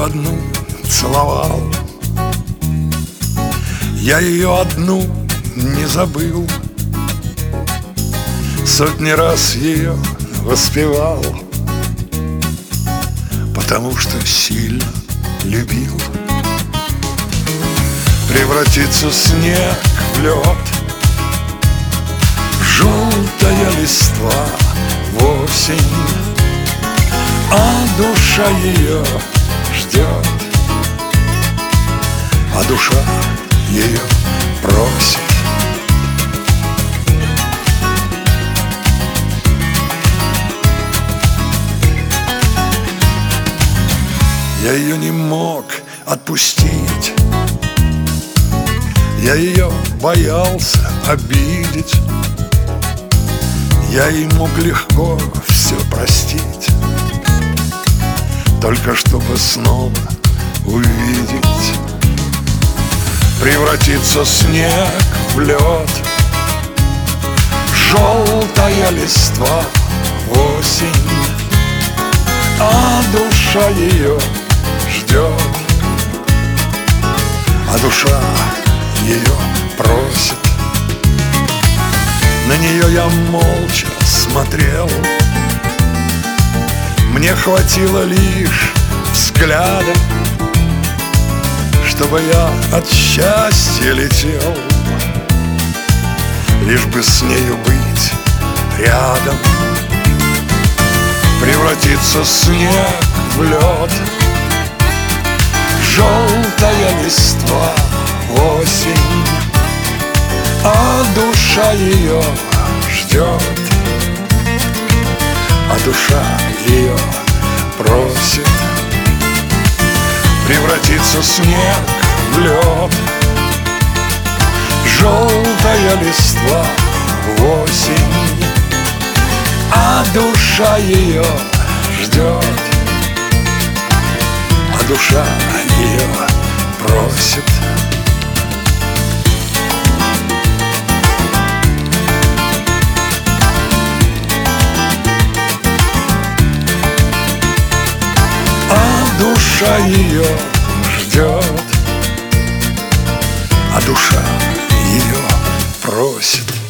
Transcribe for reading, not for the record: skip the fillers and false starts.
ее одну целовал, я ее одну не забыл, сотни раз ее воспевал, потому что сильно любил. Превратится снег в лед, желтая листва в осень, а душа ее ждет, а душа ее просит. Я ее не мог отпустить, я ее боялся обидеть, я ей мог легко все простить, только чтобы снова увидеть. Превратится снег в лед, желтая листва в осень, а душа ее ждет, а душа ее просит. На нее я молча смотрел, мне хватило лишь взгляда, чтобы я от счастья летел, лишь бы с нею быть рядом. Превратится снег в лед, желтая листва в осень, а душа ее ждет, а душа ее просит. Превратится снег в лед, желтая листва в осень, а душа ее ждет, а душа ее просит. А душа ее ждет, а душа ее просит.